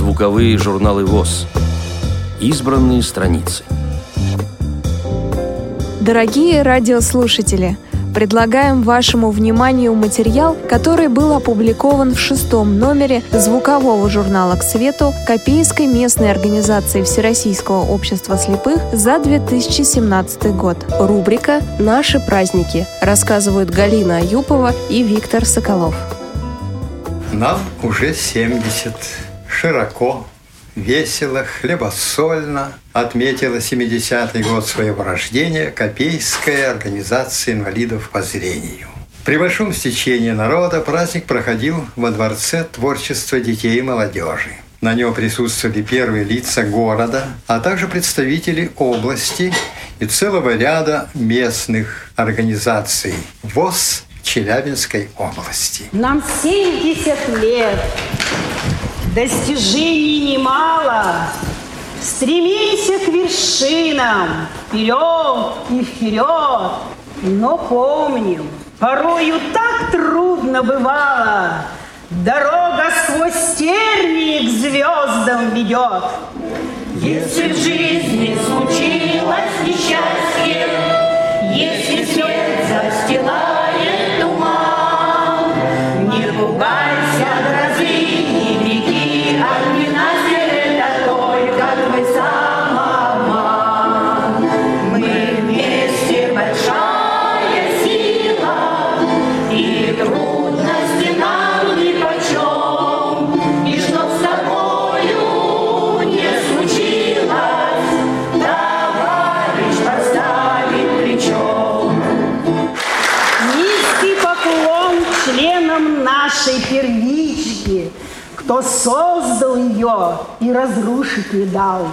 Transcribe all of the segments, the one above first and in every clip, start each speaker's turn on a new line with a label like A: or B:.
A: звуковые журналы ВОС. Избранные страницы.
B: Дорогие радиослушатели, предлагаем вашему вниманию материал, который был опубликован в 6-м номере звукового журнала «К свету» Копейской местной организации Всероссийского общества слепых за 2017 год. Рубрика «Наши праздники», рассказывают Галина Аюпова и Виктор Соколов.
C: Нам уже 70. Широко, весело, хлебосольно отметила 70-й год своего рождения Копейская организация инвалидов по зрению. При большом стечении народа праздник проходил во Дворце творчества детей и молодежи. На нем присутствовали первые лица города, а также представители области и целого ряда местных организаций ВОС Челябинской области.
D: Нам 70 лет, достижений немало. Стремимся к вершинам, вперед и вперед. Но помним, порою так трудно бывало. Дорога сквозь тернии к звездам ведет.
E: Если в жизни случилось несчастье, если свет застилает туман, не пугайся грозы, не беги от ненастья, это только твой самообман. Мы вместе большая сила, и трудности нам нипочем, и что с тобою не случилось, товарищ поставит плечом.
D: Низкий поклон членам нашей первички, кто создал ее и разрушить не дал.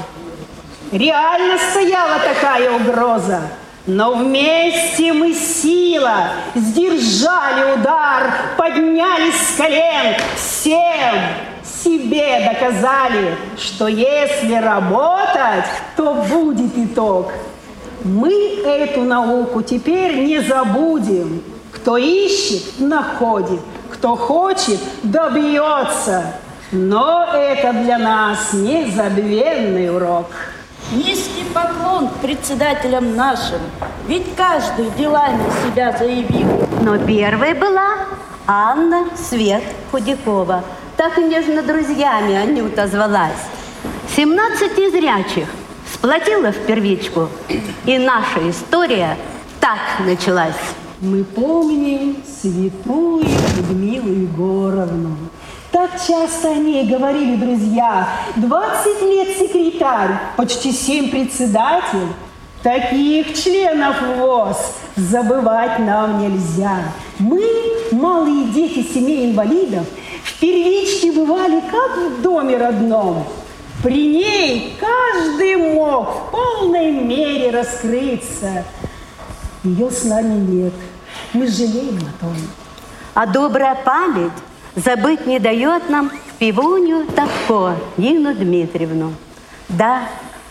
D: Реально стояла такая угроза, но вместе мы сила, сдержали удар, поднялись с колен, всем себе доказали, что если работать, то будет итог. Мы эту науку теперь не забудем. Кто ищет, находит. Кто хочет, добьется. Но это для нас незабвенный урок.
F: Низкий поклон председателям нашим, ведь каждый делами себя заявил.
G: Но первой была Анна Свет Худякова. Так нежно друзьями Анюта звалась. 17 зрячих сплотила в первичку, и наша история так началась.
D: Мы помним святую Людмилу Егоровну. Так часто о ней говорили друзья. 20 лет секретарь, почти 7 председатель. Таких членов ВОС забывать нам нельзя. Мы, малые дети семей инвалидов, в первичке бывали как в доме родном. При ней каждый мог в полной мере раскрыться. Ее с нами нет. Мы жалеем о том.
G: А добрая память забыть не дает нам певунью Тавко Нину Дмитриевну. Да,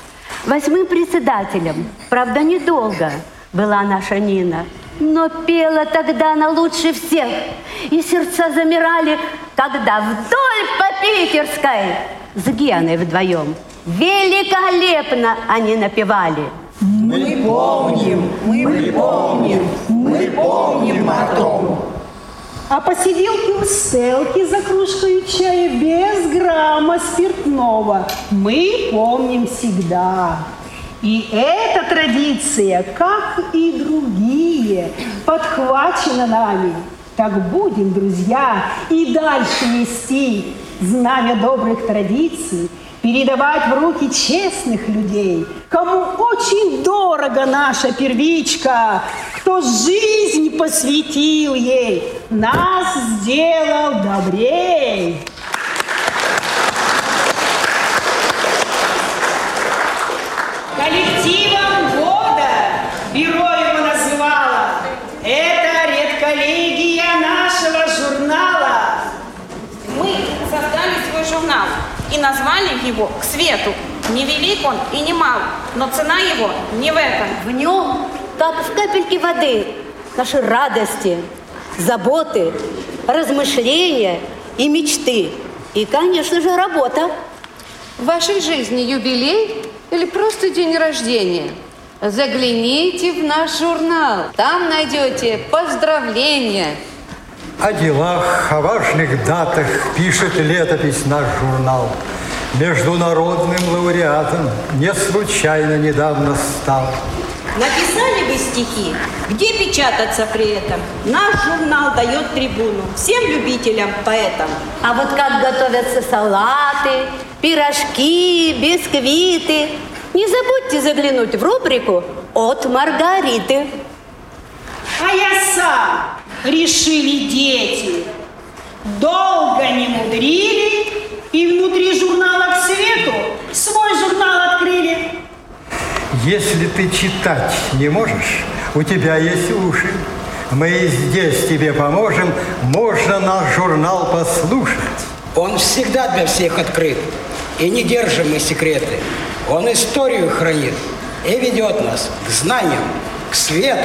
G: 8-м председателем, правда, недолго была наша Нина, но пела тогда она лучше всех. И сердца замирали, когда вдоль по Питерской с Геной вдвоем великолепно они напевали.
E: Мы помним, мы помним, мы помним о том.
D: А посиделки у Стелки за кружкой чая без грамма спиртного мы помним всегда. И эта традиция, как и другие, подхвачена нами. Так будем, друзья, и дальше нести знамя добрых традиций, передавать в руки честных людей, кому очень дорого наша первичка, кто жизнь посвятил ей, нас сделал добрей. Коллективом года бюро его называло. Это редколлегия нашего журнала.
F: Мы создали свой журнал и назвали его «К свету». Не велик он и не мал, но цена его не в этом.
G: В нем, как в капельке воды, наши радости, заботы, размышления и мечты. И, конечно же, работа.
H: В вашей жизни юбилей или просто день рождения? Загляните в наш журнал. Там найдете поздравления.
C: О делах, о важных датах пишет летопись наш журнал. Международным лауреатом не случайно недавно стал.
I: Написали бы стихи, где печататься при этом? Наш журнал дает трибуну всем любителям поэтам.
G: А вот как готовятся салаты, пирожки, бисквиты. Не забудьте заглянуть в рубрику «От Маргариты».
D: А я сам, решили дети. Долго не мудрили и внутри журнала «К свету» свой журнал открыли.
C: Если ты читать не можешь, у тебя есть уши. Мы и здесь тебе поможем, можно наш журнал послушать.
J: Он всегда для всех открыт, и не держим мы секреты. Он историю хранит и ведет нас к знаниям, к свету.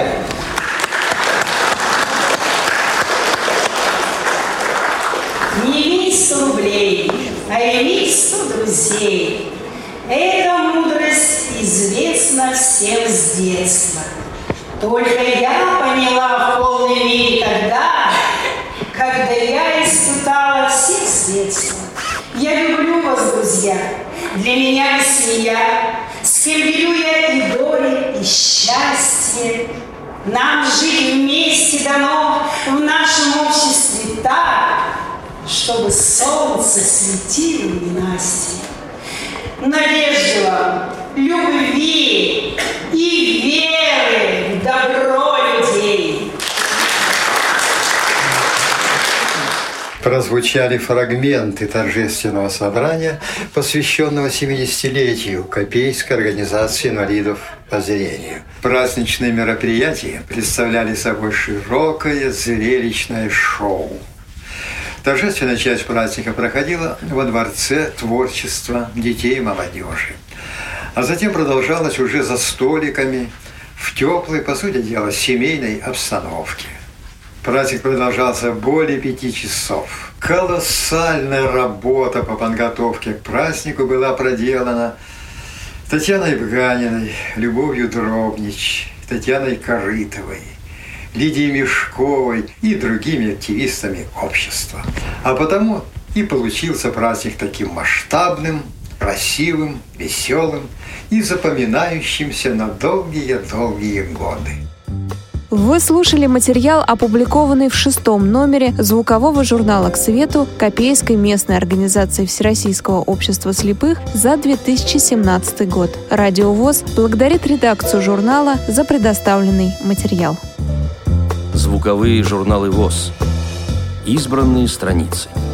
D: Не имей 100 рублей, а имей 100 друзей. Эта мудрость известна всем с детства. Только я поняла в полной мере тогда, когда я испытала все средства. Я люблю вас, друзья, для меня вы семья, с кем делю я и горе, и счастье. Нам жить вместе дано в нашем обществе так, чтобы солнце светило ненастье. Надежды вам, любви и веры в добро людей.
C: Прозвучали фрагменты торжественного собрания, посвященного 70-летию Копейской организации инвалидов по зрению. Праздничные мероприятия представляли собой широкое зрелищное шоу. Торжественная часть праздника проходила во Дворце творчества детей и молодежи. А затем продолжалась уже за столиками в теплой, по сути дела, семейной обстановке. Праздник продолжался более 5 часов. Колоссальная работа по подготовке к празднику была проделана Татьяной Бганиной, Любовью Дробнич, Татьяной Корытовой, Лидией Мешковой и другими активистами общества. А потому и получился праздник таким масштабным, красивым, веселым и запоминающимся на долгие-долгие годы.
B: Вы слушали материал, опубликованный в 6-м номере звукового журнала «К свету» Копейской местной организации Всероссийского общества слепых за 2017 год. Радио ВОС благодарит редакцию журнала за предоставленный материал.
A: Звуковые журналы ВОС. Избранные страницы.